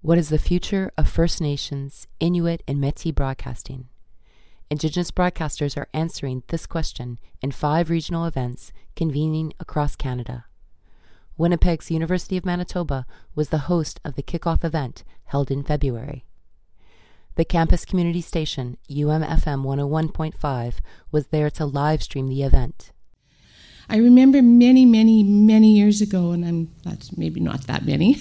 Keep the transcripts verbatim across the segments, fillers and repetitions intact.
What is the future of First Nations, Inuit, and Métis broadcasting? Indigenous broadcasters are answering this question in five regional events convening across Canada. Winnipeg's University of Manitoba was the host of the kickoff event held in February. The campus community station, U M F M one oh one point five, was there to live stream the event. I remember many, many, many years ago, and I'm that's maybe not that many,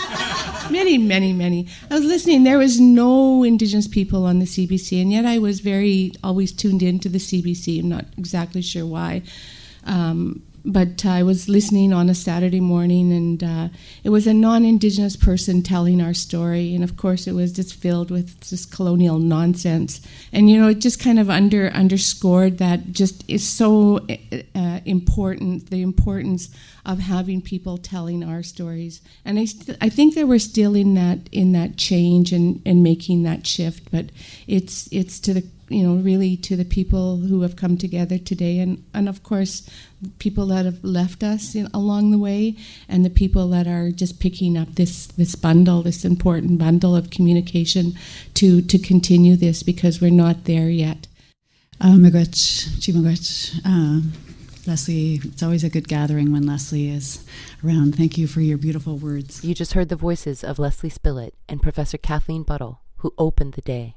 many, many, many. I was listening. There was no Indigenous people on the C B C, and yet I was very always tuned into the C B C. I'm not exactly sure why. Um, But I was listening on a Saturday morning, and uh, it was a non-Indigenous person telling our story. And, of course, it was just filled with this colonial nonsense. And, you know, it just kind of under underscored that just is so uh, important, the importance of having people telling our stories. And I, st- I think that we're still in that in that change and, and making that shift. But it's it's to the you know, really to the people who have come together today, and, and of course, people that have left us in, along the way, and the people that are just picking up this, this bundle, this important bundle of communication to, to continue this, because we're not there yet. Uh, Margaret, G. Margaret, uh, Leslie, it's always a good gathering when Leslie is around. Thank you for your beautiful words. You just heard the voices of Leslie Spillett and Professor Kathleen Buttle, who opened the day.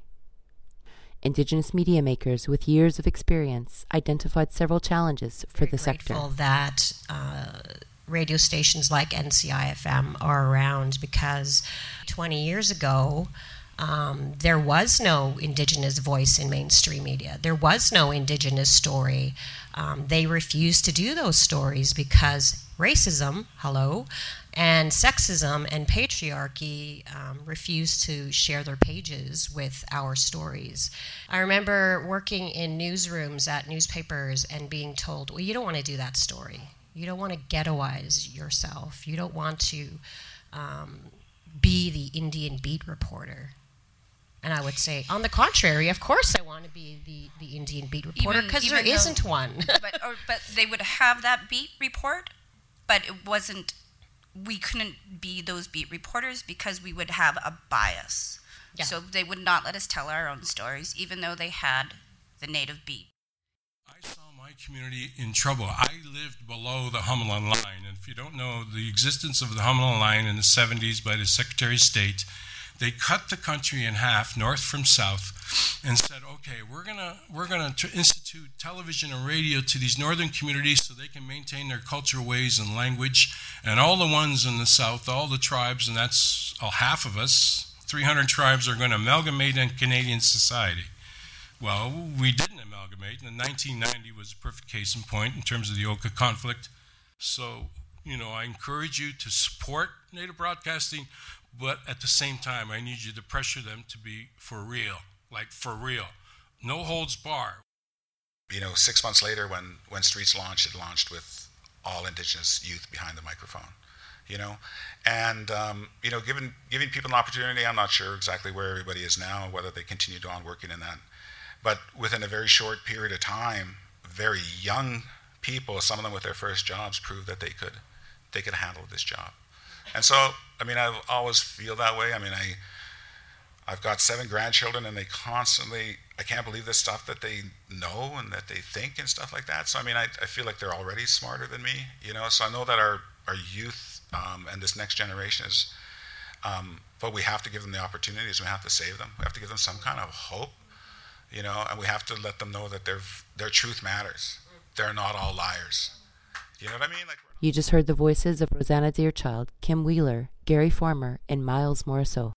Indigenous media makers with years of experience identified several challenges for Very the sector. Grateful that uh, radio stations like N C I F M are around, because twenty years ago, um, there was no Indigenous voice in mainstream media. There was no Indigenous story. Um, they refused to do those stories because racism, hello, and sexism and patriarchy um, refused to share their pages with our stories. I remember working in newsrooms at newspapers and being told, well, you don't want to do that story. You don't want to ghettoize yourself. You don't want to um, be the Indian beat reporter. And I would say, on the contrary, of course I want to be the, the Indian beat reporter, because there isn't one. but, or, but they would have that beat report, but it wasn't, we couldn't be those beat reporters because we would have a bias. Yeah. So they would not let us tell our own stories, even though they had the native beat. I saw my community in trouble. I lived below the Hummelin line, and if you don't know the existence of the Hummelin line in the seventies by the Secretary of State, they cut the country in half, north from south, and said, okay, we're gonna we're gonna tr- institute television and radio to these northern communities so they can maintain their cultural ways and language, and all the ones in the south, all the tribes, and that's all half of us, three hundred tribes, are going to amalgamate in Canadian society. Well, we didn't amalgamate, and nineteen ninety was a perfect case in point in terms of the Oka conflict. So, you know, I encourage you to support Native broadcasting, but at the same time, I need you to pressure them to be for real, like for real. No holds bar. You know, six months later, when, when Streets launched, it launched with all Indigenous youth behind the microphone, you know? And, um, you know, giving, giving people an opportunity, I'm not sure exactly where everybody is now, whether they continued on working in that. But within a very short period of time, very young people, some of them with their first jobs, proved that they could, they could handle this job. And so, I mean, I always feel that way. I mean, I, I've got seven grandchildren, and they constantly, I can't believe the stuff that they know and that they think and stuff like that. So, I mean, I, I feel like they're already smarter than me, you know. So I know that our, our youth um, and this next generation is, um, but we have to give them the opportunities. We have to save them. We have to give them some kind of hope, you know, and we have to let them know that their their truth matters. They're not all liars. You know what I mean? Like. You just heard the voices of Rosanna Deerchild, Kim Wheeler, Gary Farmer, and Miles Morisseau.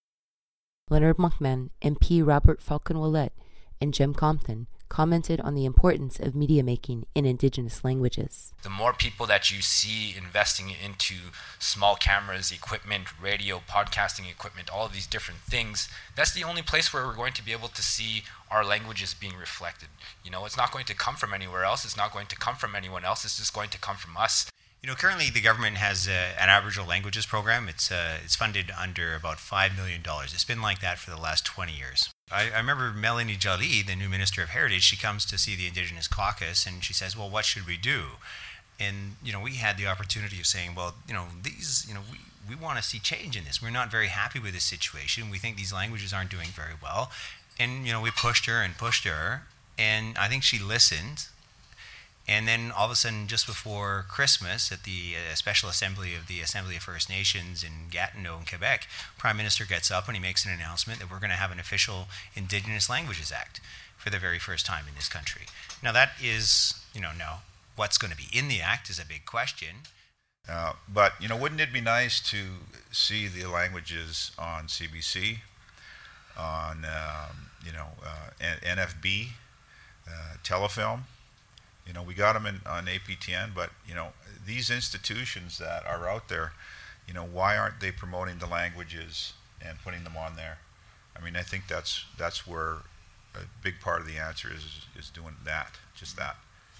Leonard Monkman, M P Robert Falcon-Willett, and Jim Compton commented on the importance of media making in Indigenous languages. The more people that you see investing into small cameras, equipment, radio, podcasting equipment, all of these different things, that's the only place where we're going to be able to see our languages being reflected. You know, it's not going to come from anywhere else. It's not going to come from anyone else. It's just going to come from us. You know, currently the government has uh, an Aboriginal languages program. It's uh, it's funded under about five million dollars. It's been like that for the last twenty years. I, I remember Melanie Joly, the new Minister of Heritage, she comes to see the Indigenous Caucus and she says, well, what should we do? And, you know, we had the opportunity of saying, well, you know, these, you know, we, we want to see change in this. We're not very happy with this situation. We think these languages aren't doing very well. And, you know, we pushed her and pushed her, and I think she listened. And then all of a sudden, just before Christmas, at the uh, Special Assembly of the Assembly of First Nations in Gatineau in Quebec, Prime Minister gets up and he makes an announcement that we're going to have an official Indigenous Languages Act for the very first time in this country. Now that is, you know, now what's going to be in the act is a big question. Uh, but, you know, wouldn't it be nice to see the languages on C B C, on, um, you know, uh, N F B, uh, Telefilm? You know, we got them in, on A P T N, but, you know, these institutions that are out there, you know, why aren't they promoting the languages and putting them on there? I mean, I think that's that's where a big part of the answer is, is doing that, just that.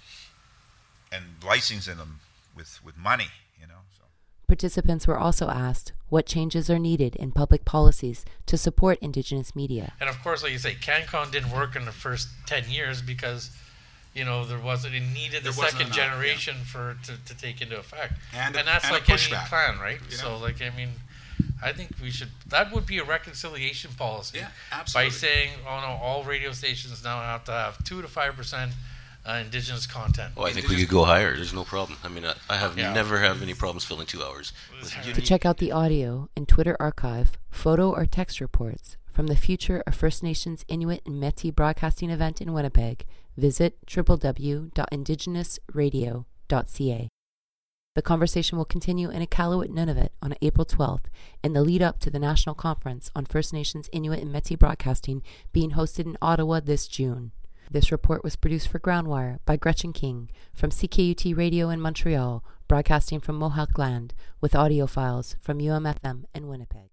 And licensing them with, with money, you know. So. Participants were also asked what changes are needed in public policies to support Indigenous media. And of course, like you say, CanCon didn't work in the first ten years because, you know, there wasn't, it needed the second enough, generation yeah. for to, to take into effect. And, and that's and like any plan, right? You know? So, like, I mean, I think we should, that would be a reconciliation policy. Yeah, absolutely. By saying, oh no, all radio stations now have to have two to five percent uh, Indigenous content. Oh, I think we could go higher. There's no problem. I mean, I, I have yeah. never have any problems filling two hours. To check out the audio and Twitter archive, photo or text reports from the Future of First Nations Inuit and Métis Broadcasting event in Winnipeg, visit w w w dot indigenous radio dot c a. The conversation will continue in Iqaluit, Nunavut on April twelfth in the lead up to the National Conference on First Nations Inuit and Métis Broadcasting being hosted in Ottawa this June. This report was produced for Groundwire by Gretchen King from C K U T Radio in Montreal, broadcasting from Mohawk Land with audio files from U M F M in Winnipeg.